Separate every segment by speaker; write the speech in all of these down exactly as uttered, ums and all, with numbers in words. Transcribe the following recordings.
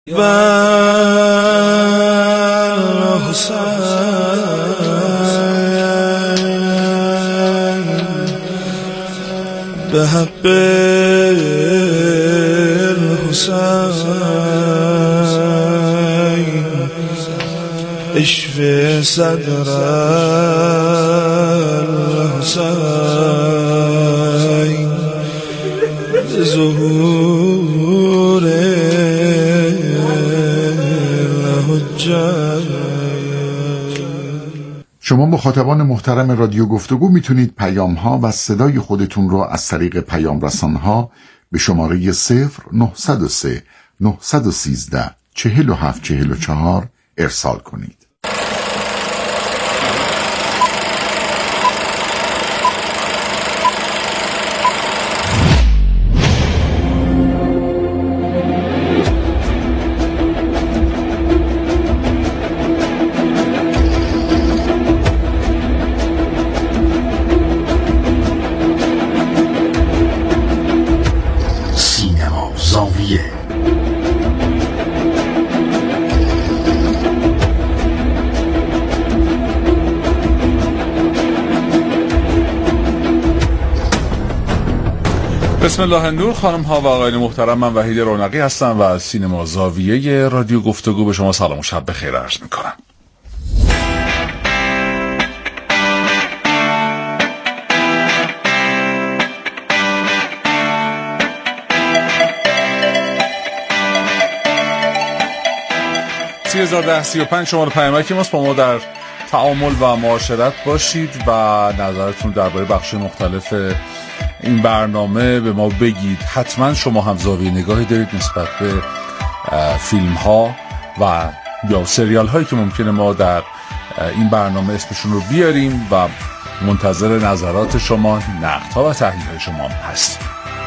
Speaker 1: بر حسین به حق الحسین اشف صدر الحسین ظهور
Speaker 2: شما مخاطبان محترم رادیو گفتگو میتونید پیام ها و صدای خودتون رو از طریق پیام رسان ها به شماره صفر نهصد و سه نهصد و سیزده چهل و هفت چهل و چهار ارسال کنید.
Speaker 3: بسم الله النور. خانم ها و آقایان محترم، من وحید رونقی هستم و از سینما زاویه رادیو گفتگو به شما سلام و شب بخیر عرض میکنم. سی هزار ده سی و پنج شماره پیامکی ماست. با ما در تعامل و معاشرت باشید و نظرتون درباره بخش مختلف این برنامه به ما بگید. حتما شما هم زاویه نگاهی دارید نسبت به فیلم ها و یا سریال هایی که ممکنه ما در این برنامه اسمشون رو بیاریم و منتظر نظرات شما، نقد ها و تحلیل های شما هم هستیم.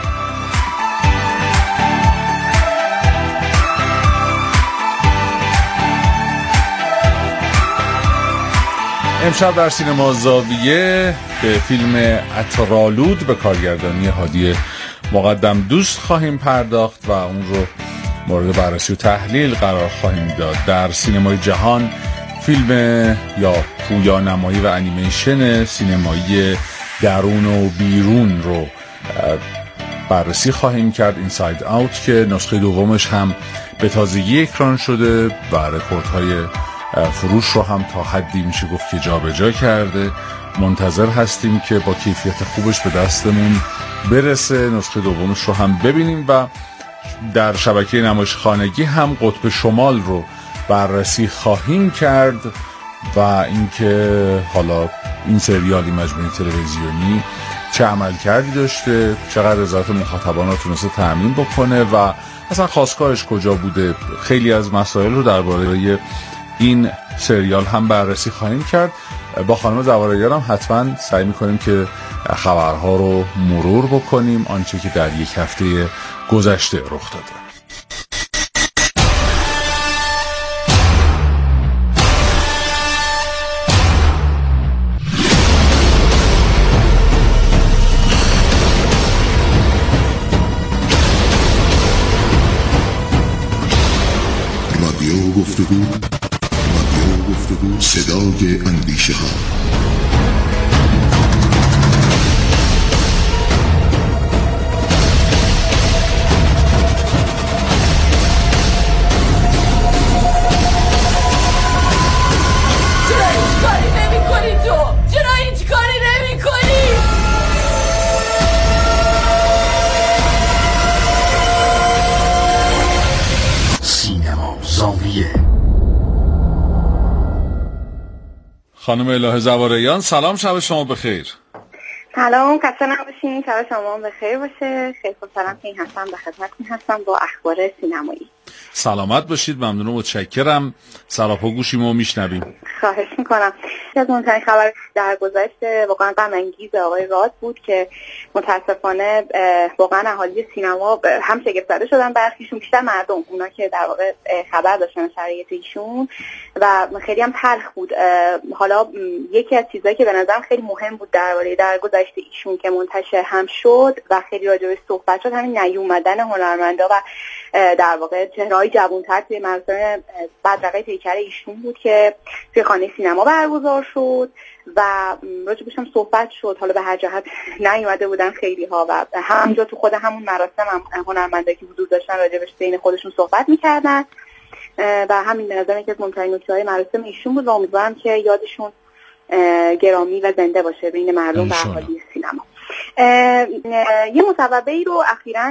Speaker 3: امشب در سینما زاویه به فیلم عطرآلود به کارگردانی هادی مقدم دوست خواهیم پرداخت و اون رو مورد بررسی و تحلیل قرار خواهیم داد. در سینمای جهان فیلم یا پویا نمایی و انیمیشن سینمایی درون و بیرون رو بررسی خواهیم کرد. اینساید آوت که نسخه دومش هم به تازگی اکران شده و رکوردهای فروش رو هم تا حدی میشه گفت که جا به جا کرده. منتظر هستیم که با کیفیت خوبش به دستمون برسه، نسخه دومش رو هم ببینیم و در شبکه نمایش خانگی هم قطب شمال رو بررسی خواهیم کرد و اینکه حالا این سریالی مجموعه تلویزیونی چه عملکردی داشته، چقدر رضایت مخاطبان رو تونسته تأمین بکنه و اصلا خواستگاهش کجا بوده. خیلی از مسائل رو درباره این سریال هم بررسی خواهیم کرد. با خانم زواراییان هم حتما سعی میکنیم که خبرها رو مرور بکنیم، آنچه که در یک هفته گذشته رخ داده.
Speaker 2: رادیو گفتگو، صدای اندیشه ها.
Speaker 3: خانم الهه زواراییان سلام، شب شما بخیر.
Speaker 4: سلام، خسته نباشین، شب شما بخیر باشه. خیلی خوشحالم که این هستم در خدمتتون هستم با اخبار سینمایی.
Speaker 3: سلامت باشید، ممنون و متشکرم. سراپا گوشیمو میشنویم.
Speaker 4: خواهش میکنم. از مهمترین خبر در گذشته واقعا غم انگیز آقای راد بود که متاسفانه واقعا اهالی سینما هم شگفت زده شدن، برخیشون بیشتر مردم، اونا که در واقع خبر داشتن شرایط ایشون و خیلی هم تلخ بود. حالا یکی از چیزایی که به نظرم خیلی مهم بود درباره در گذشته ایشون که منتشر هم شد و خیلی راجع بهش صحبت شد، همین نیومدن هنرمندا و در واقع چهره‌های جوان‌تر توی مراسم بدرقه پیکر ایشون بود که توی خانه سینما برگزار شد و راجبش هم صحبت شد. حالا به هر جهت نیومده بودن خیلی ها و همونجا تو خود همون مراسم هم هنرمندایی که حضور داشتن راجبش بین خودشون صحبت می‌کردن و همین به نظر من که مهمترین نکته‌های مراسم ایشون بود و امیدوارم که یادشون گرامی و زنده باشه بین مردم و اهالی سینما. یه مصوبه‌ای رو اخیراً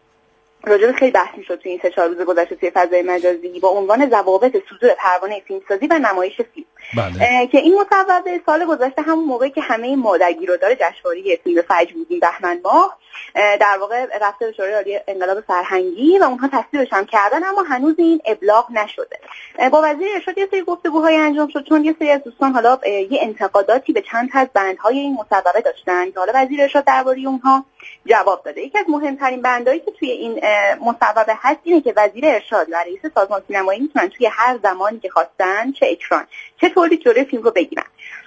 Speaker 4: راجع خیلی بحث می‌شد توی این سه چهار روز گذشته توی فضای مجازی با عنوان ضوابط صدور پروانه فیلمسازی و نمایش فیلم. بله. که این مصوبه سال گذشته همون موقعی که همه ما در گیرودار جشنواره فیلم فجر بودیم بهمن ماه در واقع رفته به شورای عالی انقلاب فرهنگی و اونها تصویبش هم کردن، اما هنوز این ابلاغ نشده. با وزیر ارشاد یه سری گفتگوهای انجام شد چون یه سری از دوستان حالا یه انتقاداتی به چند تا از بندهای این مصوبه داشتن که حالا وزیر ارشاد درباره اونها جواب داده. یکی از مهمترین بندایی که توی این مصوبه هست اینه که وزیر ارشاد و رئیس سازمان سینمایی میتونن توی هر زمانی که خواستن چه اکران چه تولید جلوی فیلم رو بگیرن.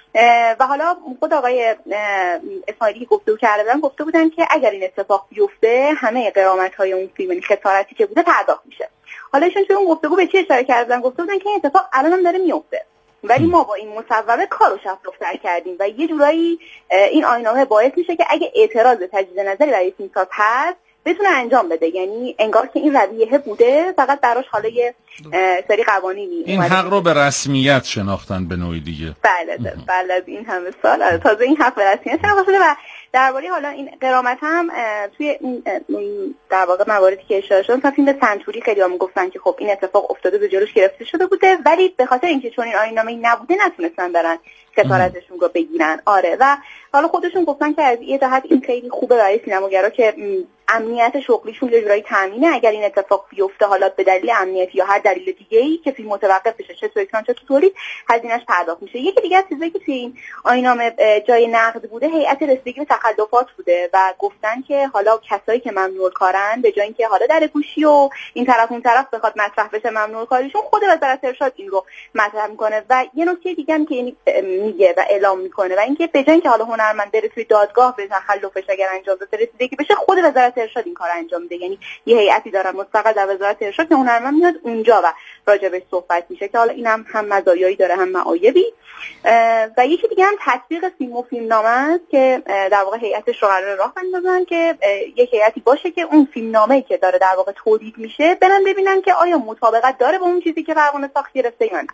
Speaker 4: و حالا خود آقای اسماعیلی که گفتگو کردن گفته بودن که اگر این اتفاق بیفته همه غرامت‌های اون فیلم خسارتی که بوده پرداخت میشه. حالا ایشون توی اون گفتگو به چی اشاره کردن؟ گفته بودن که این اتفاق الان هم داره میفته ولی ما با این مصوبه کارو شفاف‌تر کردیم و یه جورایی این آیین‌نامه باعث میشه که اگه اعتراض تجدید نظری برای فیلمساز هست بتونه انجام بده. یعنی انگار که این رویه بوده فقط براش حالا یه سری قوانینی
Speaker 3: این حق رو به رسمیت شناختن به نوعی دیگه.
Speaker 4: بله بله از این همه سال تازه این حق به رسمیت شناخته شده و درباره حالا این غرامت هم توی این در واقع مواردی که اشاره شد مثلا فیلم سنتوری خیلی هم گفتن که خب این اتفاق افتاده به جلوش گرفته شده بوده ولی به خاطر اینکه چون این آیین‌نامه‌ای نبوده نتونستن برن خسارتشون رو بگیرن. آره و حالا خودشون گفتن که از یه جهت این خیلی خوبه برای سینماگرا که امنیت شغلیشون یه جورایی تامینه اگر این اتفاق بیفته حالا به دلیل امنیتی یا هر دلیل دیگه‌ای که فیلم متوقف بشه چه تو اکران چه تو تولید هزینه‌اش پرداخت میشه. یکی دیگه از چیزایی که توی این آیین‌نامه جای نقد بوده هیئت رسیدگی به تخلفات بوده و گفتن که حالا کسایی که ممنوع کارن به جای اینکه حالا در گوشی و این طرف اون طرف بخواد مطرح بشه ممنوع کاریشون خود وزارت ارشاد این رو مطرح میکنه و یه نکته دیگه هم که میگه و اعلام میکنه و اینکه به جای اینکه حالا هنرمند بره توی دادگاه به تخلفش اگر انجام بده رسیدگی بشه خود وزارت ارشاد این کار انجام میده. یعنی یه هیئتی دارن مستقل در وزارت ارشاد که هنرمند میاد اونجا و راجبش صحبت میشه که حالا اینم هم مزایایی داره هم معایبی. و یکی دیگه هم تطبیق فیلم و فیلمنامه است که در واقع هیئتش رو قرار راه بندازن که یک هیئتی باشه که اون فیلمنامه‌ای که داره در واقع تولید میشه برن ببینن که آیا مطابقت داره با اون چیزی که پروانه ساخت گرفته یا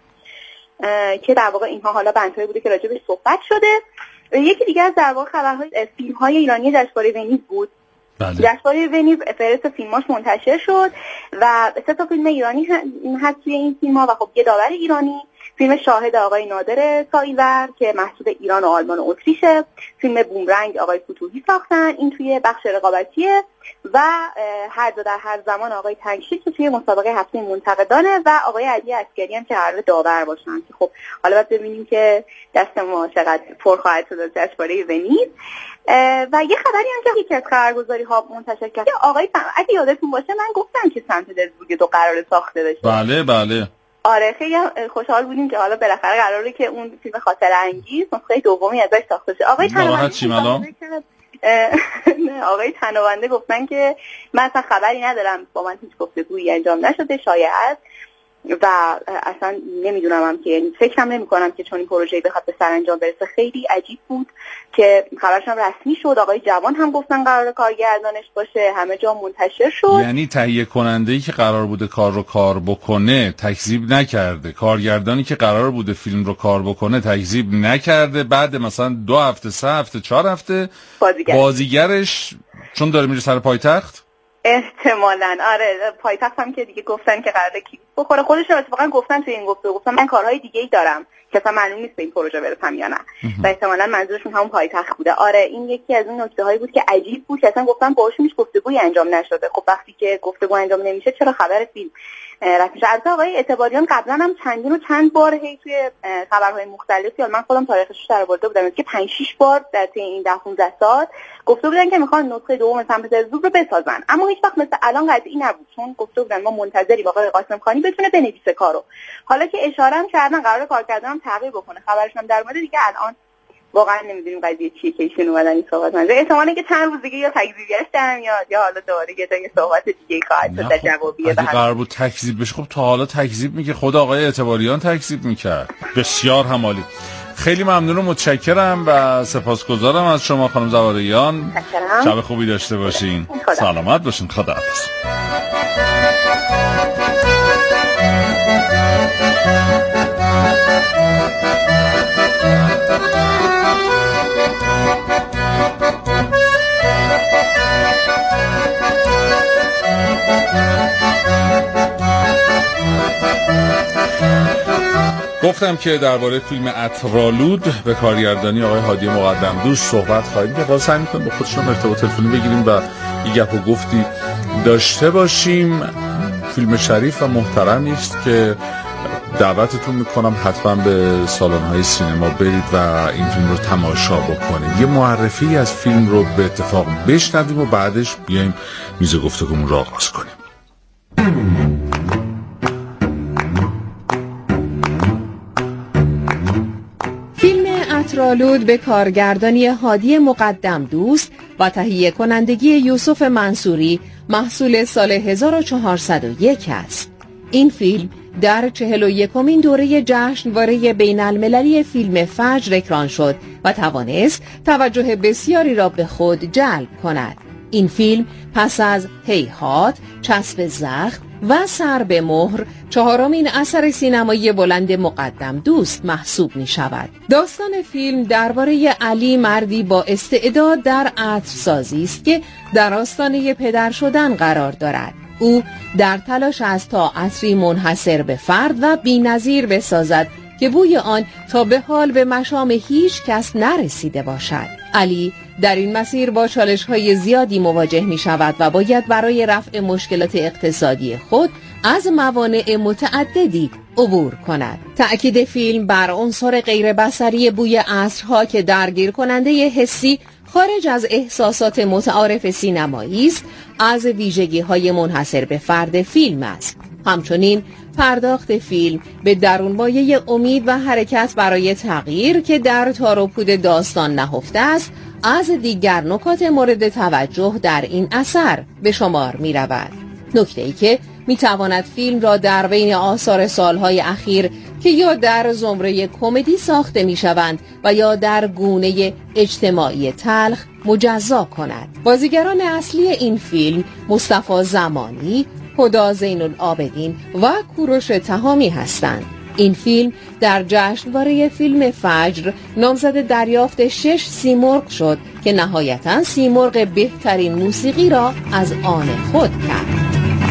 Speaker 4: نه، که در واقع اینها حالا بندهایی بوده که راجبش صحبت شده. یکی دیگه از در واقع خبرهای فیلم‌های ایرانی جشنواره ونیز بود. بله. جشنواره ونیز فهرست فیلماش منتشر شد و سه تا فیلم ایرانی هست توی این فیلم‌ها و خب یه داور ایرانی، فیلم شاهد آقای نادر سایور که محصول ایران و آلمان و اتریشه، فیلم بومرنگ آقای فتوحی ساختن این توی بخش رقابتیه و هر دو در هر زمان آقای تنگشی که توی مسابقه هفته منتقدانه و آقای علی عسکری هم که قرار داور باشن که خب حالا باید ببینیم که دست ما چقدر پر خواهد شد از جشنواره ونیز. و یه خبری هم که یکی از خبرگزاری ها منتشر کرد آقای سم... اگه یادتون باشه من گفتم که سمت پترزبورگ دو قرار ساخته بشه.
Speaker 3: بله بله
Speaker 4: آره خیلی خوشحال بودیم که حالا بالاخره قراره که اون فیلم خاطره انگیز نسخه دومی ازش ساخته شه. آقای تنوبنده آقای تنوبنده گفتن که من اصلا خبری ندارم، با من هیچ گفتگویی انجام نشده، شایعه است و اصلا نمیدونم هم که یعنی فکرم نمی کنم که چون این پروژه بخواد به سرانجام برسه. خیلی عجیب بود که خبرش هم رسمی شد، آقای جوان هم گفتن قرار کارگردانش باشه، همه جا منتشر شد.
Speaker 3: یعنی تهیه کننده‌ای که قرار بوده کار رو کار بکنه تکذیب نکرده، کارگردانی که قرار بوده فیلم رو کار بکنه تکذیب نکرده، بعد مثلا دو هفته سه هفته چهار هفته
Speaker 4: بازیگر.
Speaker 3: بازیگرش چون داره میره سر پایتخت
Speaker 4: احتمالاً آره پایتخت هم که دیگه گفتن که قراره کی بخوره. خودشون اتفاقا گفتن توی این گفتگو گفتن من کارهای دیگه‌ای دارم که اصلا معلوم نیست به این پروژه برسم یا نه و احتمالاً منظورشون همون پایتخت بوده. آره این یکی از اون نکته‌هایی بود که عجیب بود که اصلا گفتن باهاشون هیچ گفتگویی انجام نشده. خب وقتی که گفتگو انجام نمیشه چرا خبر فیلم رفت میشه؟ البته آقای اعتباریان قبلا هم چندین و چند بار هی توی خبرهای مختلفی، من خودم تاریخش رو درآورده بودم که پنج شش بار در طی این ده پانزده سال گفته بودن که میخوان نسخه دوم سمت پترزبورگ رو بسازن، اما هیچ وقت مثل الان قطعی نبود چون گفته بودن ما منتظریم آقای قاسم خانی بتونه بنویسه کارو. حالا که اشاره هم کردن قرار کارگردانم تغییر بکنه، خبرش هم در اومده دیگه الان واقعا نمیدونیم قضیه چیه که ایشون اومدن این صحبت کنن. احتمالاً که چند روز دیگه یا تکذیبیش در میاد یا حالا دوباره یه جای صحبت دیگه خواهد شد در جوابیه.
Speaker 3: اگه قرار بود تکذیب بشه خب تا حالا تکذیب میگه خود آقای اعتباریان تکذیب میکرد. بسیار همالی. خیلی ممنون و متشکرم و سپاسگزارم از شما خانم زواریان. شب خوبی داشته باشین. سلامت باشین. خداحافظ. گفتم که درباره فیلم اترالود به کارگردانی آقای هادی مقدم دوست صحبت خواهیم کرد. حالا سعی می‌کنیم با خودشون ارتباط تلفنی بگیریم و یه گپ و گفتی داشته باشیم. فیلم شریف و محترمی است که دعوتتون میکنم حتما به سالن‌های سینما برید و این فیلم رو تماشا بکنید. یه معرفی از فیلم رو به اتفاق بشنویم و بعدش بیایم میز گفتگومون رو آغاز کنیم.
Speaker 5: اترالود به کارگردانی هادی مقدم دوست و تهیه کنندگی یوسف منصوری محصول سال هزار و چهارصد و یک است. این فیلم در چهل و یکمین دوره جشنواره بین المللی فیلم فجر اکران شد و توانست توجه بسیاری را به خود جلب کند. این فیلم پس از هیهات، چسب زخم و سر به مهر چهارمین اثر سینمایی بلند مقدم دوست محسوب می شود. داستان فیلم درباره علی مردی با استعداد در عطرسازی است که در آستانه پدر شدن قرار دارد. او در تلاش است تا عطری منحصر به فرد و بی‌نظیر بسازد که بوی آن تا به حال به مشام هیچ کس نرسیده باشد. علی در این مسیر با چالش‌های زیادی مواجه می شود و باید برای رفع مشکلات اقتصادی خود از موانع متعددی عبور کند. تأکید فیلم بر عنصر غیر بصری بوی عطرها که درگیر کننده حسی خارج از احساسات متعارف سینمایی است، از ویژگی‌های منحصر به فرد فیلم است. همچنین پرداخت فیلم به درونمایه امید و حرکت برای تغییر که در تار و پود داستان نهفته است، از دیگر نکات مورد توجه در این اثر به شمار می رود. نکته ای که می تواند فیلم را در بین آثار سالهای اخیر که یا در زمره کمدی ساخته می شوند و یا در گونه اجتماعی تلخ مجزا کند. بازیگران اصلی این فیلم مصطفی زمانی، هدی زین العابدین و کوروش تهامی هستند. این فیلم در جشنواره فیلم فجر نامزد دریافت شش سیمرغ شد که نهایتاً سیمرغ بهترین موسیقی را از آن خود کرد.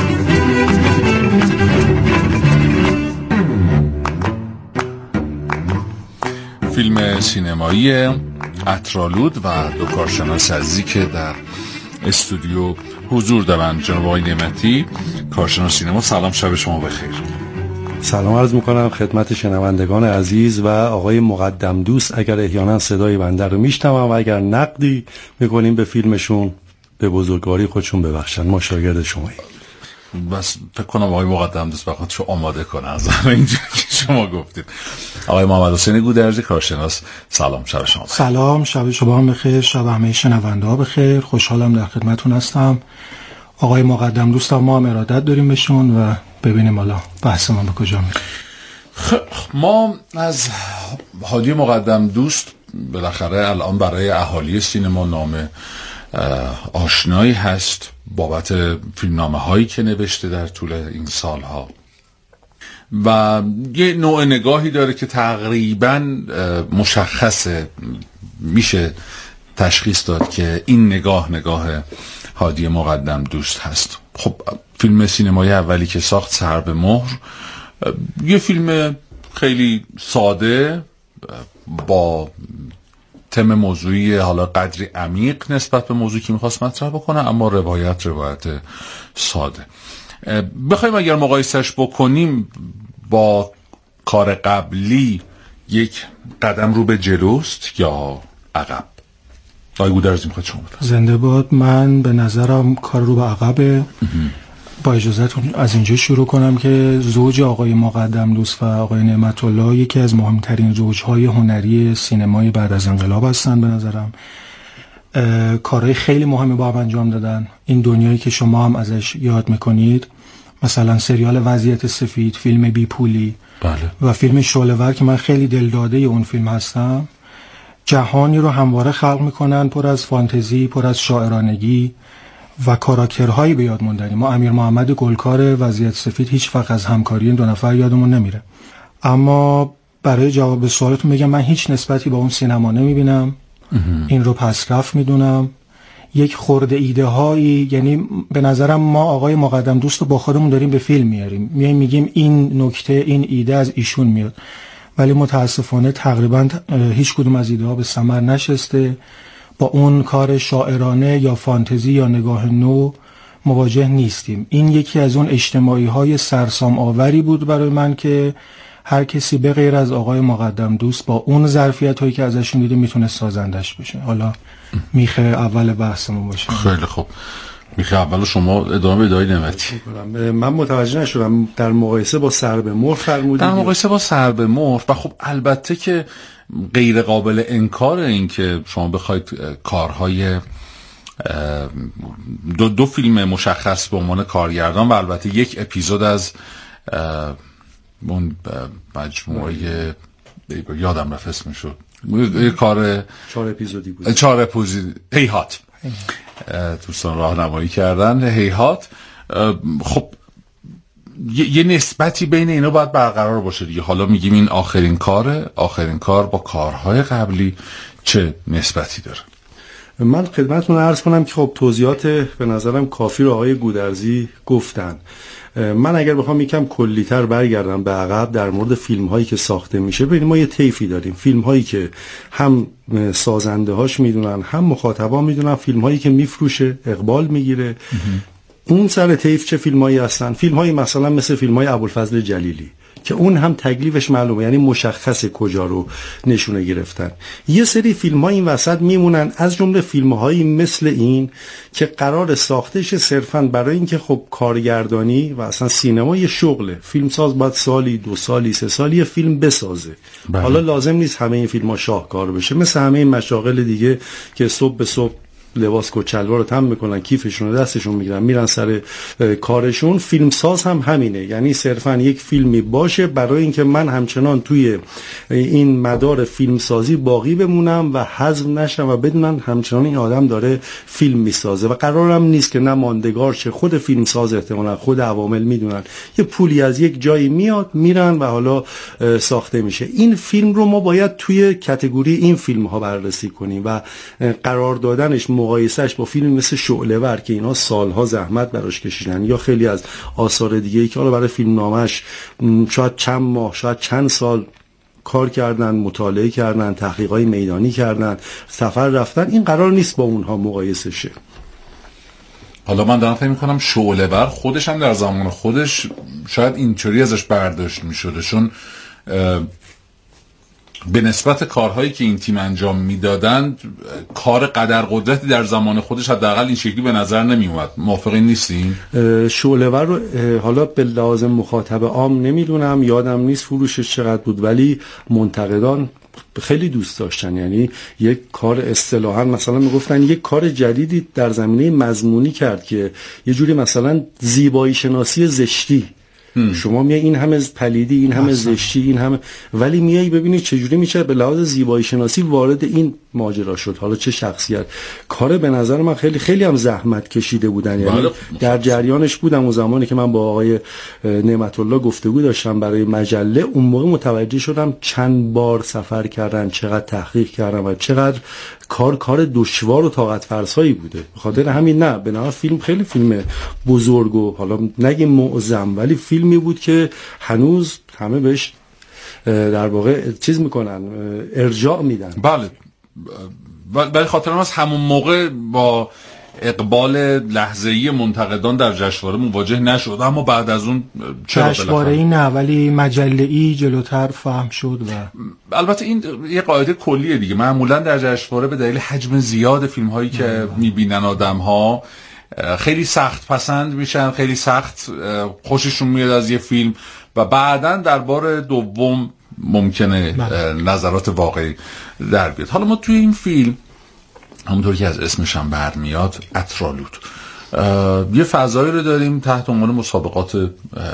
Speaker 3: فیلم سینمایی اترالود و دو کارشناس عزیزی که در استودیو حضور دارند. جناب آقای نعمتی، کارشناس سینما، سلام، شب شما بخیر.
Speaker 6: سلام عرض میکنم خدمت شنوندگان عزیز و آقای مقدم دوست. اگر احیانا صدای بنده رو میشنوم و اگر نقدی میکنیم به فیلمشون، به بزرگواری خودشون ببخشن، ما شاگرد شماییم.
Speaker 3: بس فکر کنم آقای مقدم دوست بخواد شو آماده کنه از اینجوری که شما گفتید. آقای محمد حسین گودرزی، کارشناس، سلام، شب شما بخیر.
Speaker 7: سلام، شب شما بخیر، شب همه شنونده ها بخیر. خوشحالم در خدمتتون هستم. آقای مقدم دوستم، ما هم ارادت داریم بهشون و ببینیم حالا بحث ما به کجا میره.
Speaker 3: ما از هادی مقدم دوست بالاخره الان برای اهالی سینما نام آشنایی هست بابت فیلمنامه هایی که نوشته در طول این سالها و یه نوع نگاهی داره که تقریبا مشخصه، میشه تشخیص داد که این نگاه نگاه هادی مقدم دوست هست. خب فیلم سینمایی اولی که ساخت، سر به مهر، یه فیلم خیلی ساده با تم موضوعی حالا قدری عمیق نسبت به موضوعی که میخواست مطرح بکنه، اما روایت روایت ساده. بخوایم اگر مقایسش بکنیم با کار قبلی، یک قدم رو به جلوست یا عقب؟ آقای گودرزی میخواد شما بفرمایید.
Speaker 7: زنده باد. من به نظرم کار رو به عقبه. با اجازهتون از اینجا شروع کنم که زوج آقای مقدم دوست و آقای نعمت الله یکی از مهمترین زوجهای هنری سینمای بعد از انقلاب هستن. به نظرم کارهای خیلی مهمی با هم انجام دادن. این دنیایی که شما هم ازش یاد میکنید، مثلا سریال وضعیت سفید، فیلم بی پولی،
Speaker 3: بله.
Speaker 7: و فیلم شعله‌ور که من خیلی دلداده اون فیلم هستم، جهانی رو همواره خلق میکنن پر از فانتزی، پر از شاعرانگی و کاراکترهایی به یاد موندنی. ما امیر محمد گلکار وضعیت سفید هیچ وقت از همکاری این دو نفر یادمون نمیره. اما برای جواب به سوالتون بگم من هیچ نسبتی با اون سینما نمیبینم. این رو پس رفت میدونم. یک خورده ایده هایی، یعنی به نظرم ما آقای مقدم دوست رو با خودمون داریم به فیلم میاریم، میایم میگیم این نکته، این ایده از ایشون میاد، ولی متاسفانه تقریبا هیچ کدوم از ایده ها به ثمر نشسته. با اون کار شاعرانه یا فانتزی یا نگاه نو مواجه نیستیم. این یکی از اون اجتماعی های سرسام آوری بود برای من که هر کسی به غیر از آقای مقدم دوست با اون ظرفیت هایی که ازشون دیده میتونه سازندش بشه. حالا میخه اول بحثمون باشه.
Speaker 3: خیلی خوب، میخه اول شما ادامه بدید آقای نعمتی.
Speaker 6: من متوجه نشدم در مقایسه با سر به مهر فرمودید.
Speaker 3: در مقایسه با سر به مهر، و خب البته که غیر قابل انکار این که شما بخواید کارهای دو, دو فیلم مشخص به عنوان کارگردان و البته یک اپیزود از اون مجموعه یادم رفت اسمشو، یه کار
Speaker 6: چهار اپیزودی بود،
Speaker 3: چهار اپیزودی هیهات دوستان راهنمایی کردن هیهات. خب یه نسبتی بین اینا باید برقرار باشه دیگه. حالا میگیم این آخرین کاره، آخرین کار با کارهای قبلی چه نسبتی داره؟
Speaker 6: من خدمتتون عرض کنم که خب توضیحات به نظرم کافی رو آقای گودرزی گفتن. من اگر بخوام یکم کلی‌تر برگردم به عقب در مورد فیلم هایی که ساخته میشه، ببینید ما یه طیفی داریم، فیلم هایی که هم سازنده هاش میدونن هم مخاطبا میدونن، فیلم هایی که میفروشه، اقبال میگیره. اون سر طیف چه فیلم هایی هستن؟ فیلم هایی مثلا مثل فیلم های ابوالفضل جلیلی که اون هم تکلیفش معلومه، یعنی مشخصه کجا رو نشونه گرفتن. یه سری فیلم ها این وسط میمونن، از جمله فیلم هایی مثل این که قرار ساختش صرفاً برای اینکه خب کارگردانی و اصلا سینما یه شغله، فیلمساز باید سالی دو سالی سه سالی فیلم بسازه. بله. حالا لازم نیست همه این فیلم ها شاهکار بشه، مثل همه این مشاغل دیگه که صبح به صبح لباس کچلوار رو تم میکنن، کیفشون رو دستشون میگیرن میرن سر کارشون. فیلمساز هم همینه، یعنی صرفا یک فیلمی باشه برای اینکه من همچنان توی این مدار فیلمسازی باقی بمونم و حذف نشم و بدونن همچنان این آدم داره فیلم میسازه و قرارم نیست که نه ماندگار شه، خود فیلمساز احتمالاً خود عوامل میدونن یه پولی از یک جایی میاد میرن و حالا ساخته میشه. این فیلم رو ما باید توی کاتگوری این فیلم ها بررسی کنیم و قرار دادنش مقایسهش با فیلم مثل شعله‌ور که اینا سالها زحمت براش کشیدن، یا خیلی از آثار دیگه‌ای که حالا برای فیلم نامش شاید چند ماه شاید چند سال کار کردن، مطالعه کردن، تحقیقات میدانی کردن، سفر رفتن، این قرار نیست با اونها مقایسه شه.
Speaker 3: حالا من دارم فکر می‌کنم شعله‌ور خودش هم در زمان خودش شاید اینطوری ازش برداشت می‌شده، چون به نسبت کارهایی که این تیم انجام میدادند کار قدر قدرتی در زمان خودش حداقل این شکلی به نظر نمی اومد. موافقین نیستین؟
Speaker 6: شعله‌ور رو حالا به لازم مخاطب عام نمیدونم، یادم نیست فروشش چقدر بود، ولی منتقدان خیلی دوست داشتن. یعنی یک کار اصطلاحاً مثلا میگفتن یک کار جدیدی در زمینه مضمونی کرد که یه جوری مثلا زیبایی شناسی زشتی، شما میای این همه پلیدی، این همه زشتی، این همه، ولی میای ببینید چجوری میشه به لحاظ زیبایی شناسی وارد این ماجرا شد. حالا چه شخصیت کار به نظر من خیلی خیلی هم زحمت کشیده بودن، یعنی در جریانش بودم اون زمانی که من با آقای نعمت الله گفتگو داشتم برای مجله، اون موقع متوجه شدم چند بار سفر کردن، چقدر تحقیق کردن و چقدر کار کار دشوار و طاقت فرسایی بوده. بخاطر همین نه به نظر فیلم خیلی فیلم بزرگ و حالا نگیم معظم، ولی فیلمی بود که هنوز همه بهش در واقع چیز میکنن، ارجاع میدن.
Speaker 3: بله، ولی خاطرم از همون موقع با اقبال لحظه‌ای منتقدان در جشنواره مواجه نشد، اما بعد از اون چرا
Speaker 7: جشنواره‌ای نه ولی مجله‌ای جلوتر فهم شد. و
Speaker 3: البته این یه قاعده کلیه دیگه، معمولا در جشنواره به دلیل حجم زیاد فیلم‌هایی که می‌بینن آدم‌ها خیلی سخت پسند میشن، خیلی سخت خوششون میاد از یه فیلم و بعداً در بار دوم ممکنه نظرات واقعی در بیاد. حالا ما توی این فیلم همونطور که از اسمش هم برمیاد اترالود یه فضایی رو داریم تحت عنوان مسابقات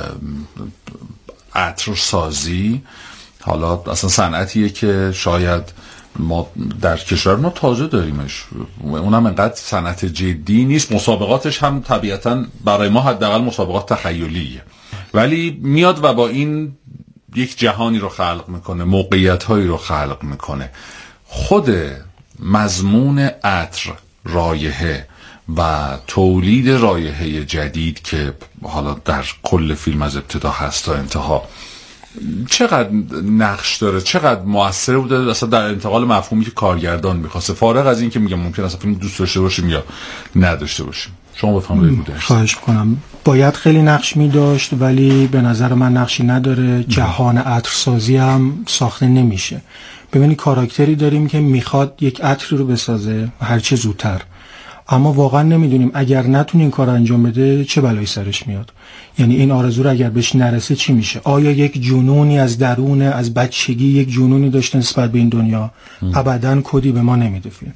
Speaker 3: عطرسازی. حالا اصلا صنعتیه که شاید ما در کشور ما تازه داریمش، اونم انقدر صنعت جدی نیست، مسابقاتش هم طبیعتا برای ما حداقل مسابقات تخیلیه، ولی میاد و با این یک جهانی رو خلق میکنه، موقعیت هایی رو خلق میکنه. خود مضمون عطر، رایحه و تولید رایحه جدید که حالا در کل فیلم از ابتدا هست تا انتها چقدر نقش داره، چقدر موثر بوده اصلا در انتقال مفهومی که کارگردان میخواسته، فارغ از این که میگم ممکن است فیلم دوست داشته باشیم یا نداشته باشیم. شما بفرمایید. بوده
Speaker 7: خواهش میکنم. باید خیلی نقش میداشت ولی به نظر من نقشی نداره. جهان عطرسازی هم ساخته نمیشه. ببینید کاراکتری داریم که میخواد یک عطر رو بسازه هر چه زودتر، اما واقعا نمیدونیم اگر نتونه این کار انجام بده چه بلایی سرش میاد. یعنی این آرزو رو اگر بهش نرسه چی میشه؟ آیا یک جنونی از درون از بچگی یک جنونی داشته نسبت به این دنیا؟ ابداً کدی به ما نمیده فیلم.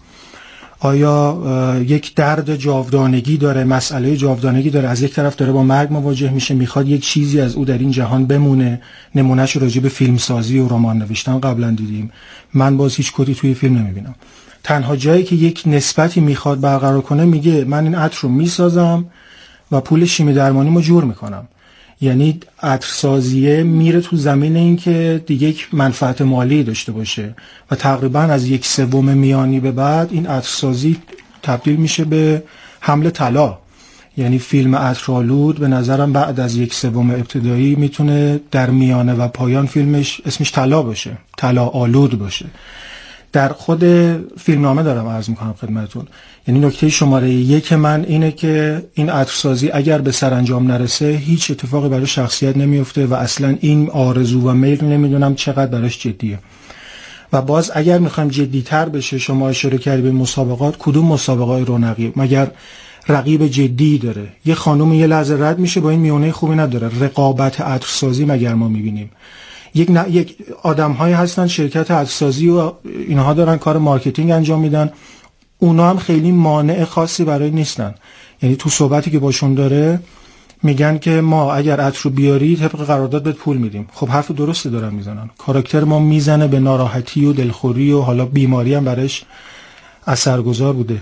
Speaker 7: آیا یک درد جاودانگی داره، مسئله جاودانگی داره، از یک طرف داره با مرگ مواجه میشه، میخواد یک چیزی از او در این جهان بمونه. نمونهش راجع به فیلمسازی و رمان نوشتن قبلا دیدیم. من باز هیچ کدی توی فیلم نمیبینم. تنها جایی که یک نسبتی میخواد برقرار کنه میگه من این عطر رو میسازم و پول شیمی درمانیمو جور میکنم. یعنی عطرسازیه میره تو زمین این که دیگه یک منفعت مالی داشته باشه و تقریبا از یک سوم میانی به بعد این عطرسازی تبدیل میشه به حمل طلا. یعنی فیلم اترالود به نظرم بعد از یک سوم ابتدایی میتونه در میانه و پایان فیلمش اسمش طلا باشه، طلا آلود باشه. در خود فیلمنامه دارم عرض میکنم خدمتتون. یعنی نکته شماره یک من اینه که این عطرسازی اگر به سرانجام نرسه هیچ اتفاقی برای شخصیت نمیفته و اصلا این آرزو و میل نمیدونم چقدر براش جدیه. و باز اگر میخوایم جدی‌تر بشه، شما اشاره کردید به مسابقات، کدوم مسابقات رونقی؟ مگر رقیب جدی داره؟ یه خانم یه لحظه رد میشه با این میونه خوبی نداره. رقابت عطرسازی مگر ما میبینیم؟ یک ن... یک آدم‌هایی هستن شرکت عطرسازی و اینها دارن کار مارکتینگ انجام میدن، اونا هم خیلی مانع خاصی برای نیستن. یعنی تو صحبتی که باشون داره میگن که ما اگر عطر رو بیاری طبق قرارداد بهت پول میدیم. خب حرف درستی دارن میزنن. کاراکتر ما میزنه به ناراحتی و دلخوری و حالا بیماری هم برش اثرگذار بوده.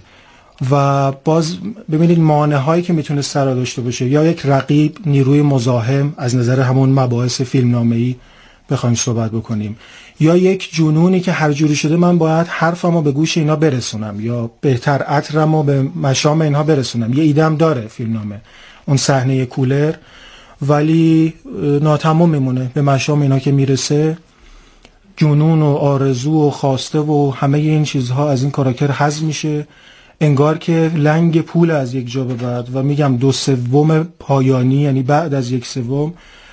Speaker 7: و باز ببینید مانع هایی که میتونه سر داشته باشه، یا یک رقیب، نیروی مزاحم از نظر همون مباحث فیلمنامه‌ای بخوایم صحبت بکنیم، یا یک جنونی که هر جوری شده من باید حرفمو به گوش اینا برسونم، یا بهتر عطرمو به مشام اینها برسونم. یه ایدم داره فیلمنامه، اون صحنه کولر، ولی ناتمام میمونه. به مشام اینا که میرسه جنون و آرزو و خواسته و همه این چیزها از این کاراکتر حذف میشه، انگار که لنگ پول از یک جا به بعد. و میگم دو سوم پایانی، یعنی بعد از یک سوم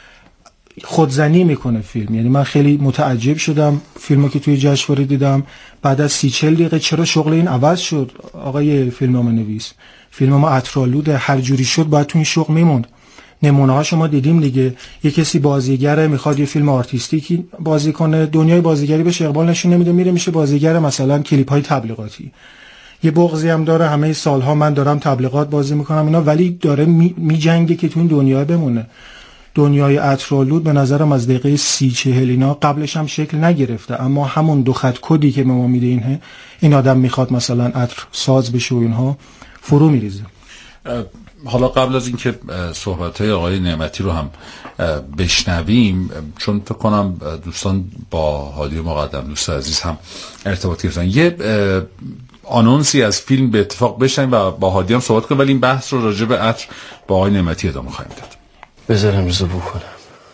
Speaker 7: خودزنی میکنه فیلم. یعنی من خیلی متعجب شدم فیلمو که توی جشنواره دیدم، بعد از سی چل دقیقه چرا شغل این عوض شد؟ آقای فیلمنامه نویس، فیلم ما اترالود هر جوری شد باید تو این شغل میموند. نمونه ها شما دیدیم دیگه. یه کسی بازیگره میخواد یه فیلم آرتیستیکی بازی کنه، دنیای بازیگری بهش اقبال نشون نمیده، میره میشه بازیگر مثلا کلیپ های تبلیغاتی. یه بغضی هم داره، همه سالها من دارم تبلیغات بازی میکنم اینا، ولی داره میجنگه می که تو این دنیا بمونه. دنیای اترالود به نظرم از دقیقه سی چهل اینا قبلش هم شکل نگرفته، اما همون دو خط کدی که به ما میده اینه، این آدم میخواد مثلا عطر ساز بشه و اینها فرو میریزه.
Speaker 3: حالا قبل از اینکه صحبت‌های آقای نعمتی رو هم بشنویم، چون فکر کنم دوستان با هادی مقدم دوست عزیز هم ارتباط گرفتن، یه آنونسی از فیلم به اتفاق بشنیم و با هادی هم صحبت کنیم، ولی این بحث رو راجع به عطر با آقای نعمتی ادامه خواهیم داد.
Speaker 8: بذارم روزو بو کنم.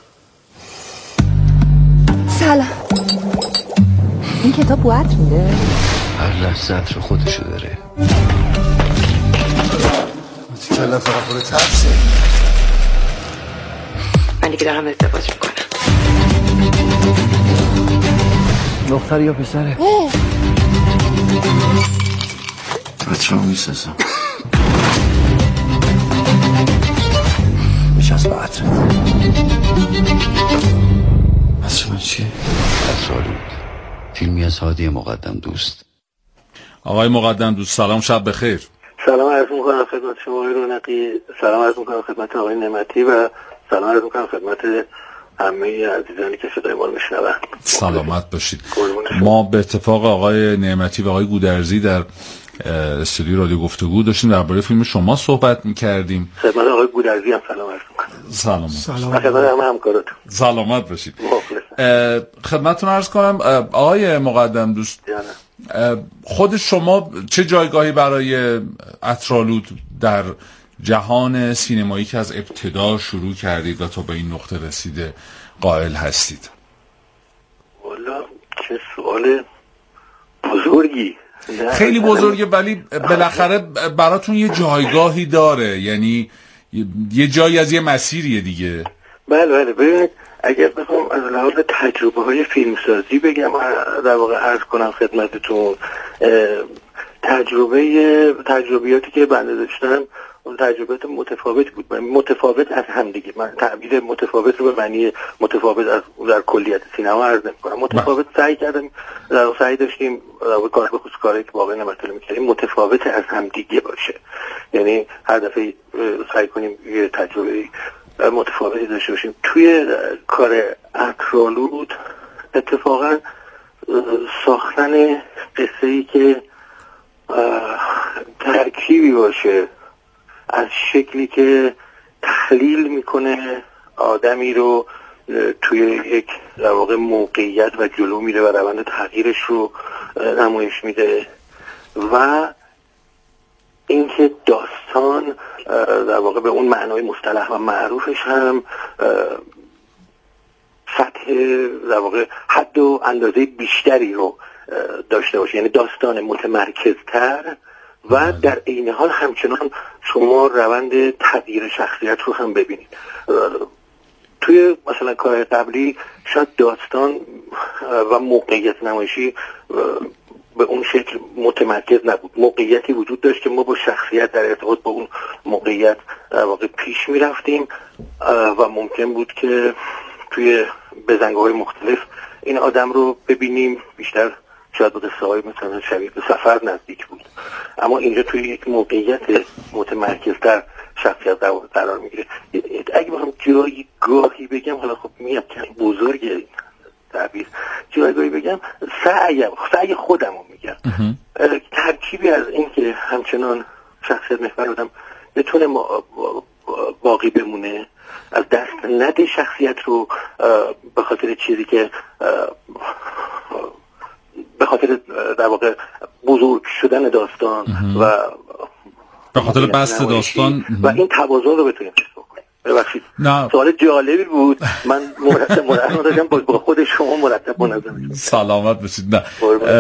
Speaker 9: سلام. این کتاب بو عطر میده؟
Speaker 8: هر لحظه عطر خودشو داره.
Speaker 1: کلا فقط پر ترسه.
Speaker 9: من دیگه دارم ارتباط میکنم.
Speaker 8: دختر یا پسره؟
Speaker 1: بچه ها میسازم.
Speaker 8: است به عطر. عطر من چیه؟ عطرآلود، فیلمی از هادی مقدم دوست.
Speaker 3: آقای مقدم دوست سلام، شب بخیر.
Speaker 10: سلام عرض میکنم خدمت شما آقای رونقی، سلام عرض میکنم خدمت آقای نعمتی و سلام عرض میکنم خدمت همه عزیزانی که صدای ما رو میشنون.
Speaker 3: سلامت باشید. ما به اتفاق آقای نعمتی و آقای گودرزی در استودیو رادیو گفتگو داشتیم درباره فیلم شما صحبت می‌کردیم.
Speaker 10: خدمت آقای گودرزی هم سلام عرض می‌کنم.
Speaker 3: سلام.
Speaker 10: سلام. خدمت همه همکاراتون.
Speaker 3: سلامت باشید. خدمتتون عرض کنم آقای مقدم دوست، خود شما چه جایگاهی برای عطرآلود در جهان سینمایی که از ابتدا شروع کردید و تا به این نقطه رسیده قائل هستید؟
Speaker 10: والا چه سوال بزرگی.
Speaker 3: خیلی بزرگه، ولی بالاخره براتون یه جایگاهی داره، یعنی یه جایی از یه مسیریه دیگه.
Speaker 10: بله بله. ببینید اگر بخوام از لحاظ تجربه های فیلمسازی بگم، در واقع عرض کنم خدمتتون، تجربه تجربیاتی که بنده داشتم اون تجربیات متفاوت بود، متفاوت از هم دیگه. من تعبیر متفاوت رو به معنی متفاوت از در کلیت سینما عرض نمی‌کنم. متفاوت سعی کردیم، در سعی داشتیم کار به خصوص کاری که واقعا نمی‌تونیم می‌کردیم متفاوت از هم دیگه باشه، یعنی هر دفعه سعی کنیم یه تجربه متفاوتی داشته باشیم. توی کار عطرآلود اتفاقا ساختن قصه‌ای که ترکیبی باشه از شکلی که تحلیل میکنه آدمی رو توی یک در واقع موقعیت و جلو میره و روند تغییرش رو نمایش میده، و اینکه داستان در واقع به اون معنای مصطلح و معروفش هم سطح در واقع حد و اندازه بیشتری رو داشته باشه، یعنی داستان متمرکزتر و در عین حال همچنان شما روند تغییر شخصیت رو هم ببینید. توی مثلا کار قبلی شاید داستان و موقعیت نمایشی به اون شکل متمرکز نبود، موقعیتی وجود داشت که ما با شخصیت در ارتباط با اون موقعیت واقع پیش می رفتیم و ممکن بود که توی بزنگاه‌های مختلف این آدم رو ببینیم. بیشتر شاید به قصه های مثلا شبیه به سفر نزدیک بود، اما اینجا توی یک موقعیت متمرکزتر شخصیت قرار میگیره. اگه بخوام جایی گاهی بگم، حالا خب میگم که بزرگه تعبیر، جایگاهی بگم، سعی سعی خودم رو میگم، ترکیبی از این که همچنان شخصیت محور آدم بتونه باقی بمونه، از دست نده شخصیت رو به خاطر چیزی که به خاطر در واقع بزرگ شدن داستان و
Speaker 3: به خاطر بست داستان
Speaker 10: و این توازن رو بتونیم حفظ بکنیم. ببخشید سوال جالبی بود، من مرتب مرتب داشتم با خود شما مرتب منظم می‌شدم.
Speaker 3: سلامت باشید. نه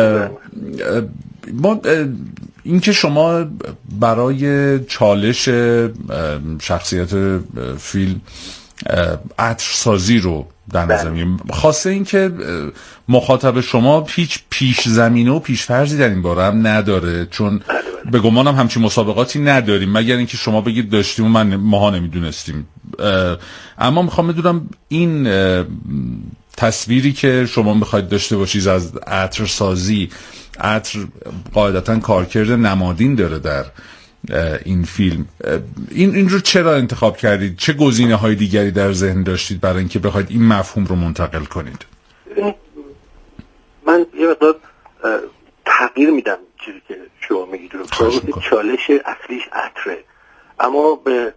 Speaker 3: ما این که شما برای چالش شخصیت فیلم عطرسازی رو در نظر میگیریم، خاصه این که مخاطب شما هیچ پیش زمینه و پیش فرضی در این باره هم نداره، چون به گمانم همچین مسابقاتی نداریم، مگر اینکه شما بگید داشتیم و من ماها نمیدونستیم. اما میخوام بدونم این تصویری که شما میخواید داشته باشید از عطرسازی، عطر قاعدتا کارکرد نمادین داره در این فیلم، این این رو چرا انتخاب کردید؟ چه گزینه‌های دیگری در ذهن داشتید برای اینکه بخواید این مفهوم رو منتقل کنید؟
Speaker 10: من یه مقدار تغییر میدم چیزی که شما میگید رو. چالش اصلیش عطره، اما به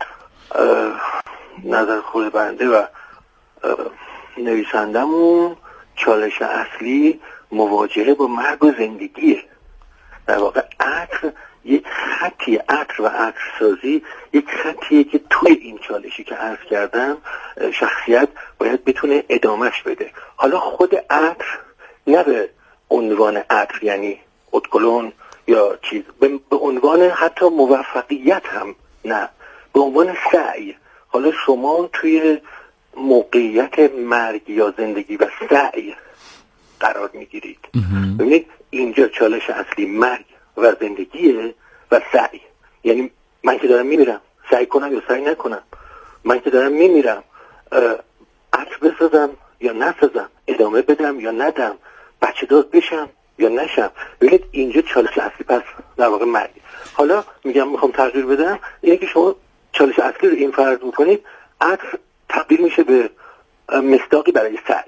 Speaker 10: نظر خود بنده و نویسندمون چالش اصلی مواجهه با مرگ و زندگیه. در واقع عطر یک خطی، عطر و عطرسازی یک خطیه که توی این چالشی که عرض کردم شخصیت باید بتونه ادامش بده. حالا خود عطر نه به عنوان عطر یعنی ادکلون یا چیز، به عنوان حتی موفقیت هم نه، به عنوان سعی. حالا شما توی موقعیت مرگ یا زندگی و سعی قرار میگیرید. ببینید اینجا چالش اصلی مرگ و زندگیه و سعی، یعنی من که دارم میمیرم سعی کنم یا سعی نکنم، من که دارم میمیرم عطر بسازم یا نسازم، ادامه بدم یا ندم، بچه دار بشم یا نشم. ببینید اینجا چالش اصلی پس در واقع مرگ. حالا میگم میخوام تغییر بدم، اینه که شما چالش اصلی رو این فرض بکنید، عطر تبدیل میشه به مصداقی برای سعی.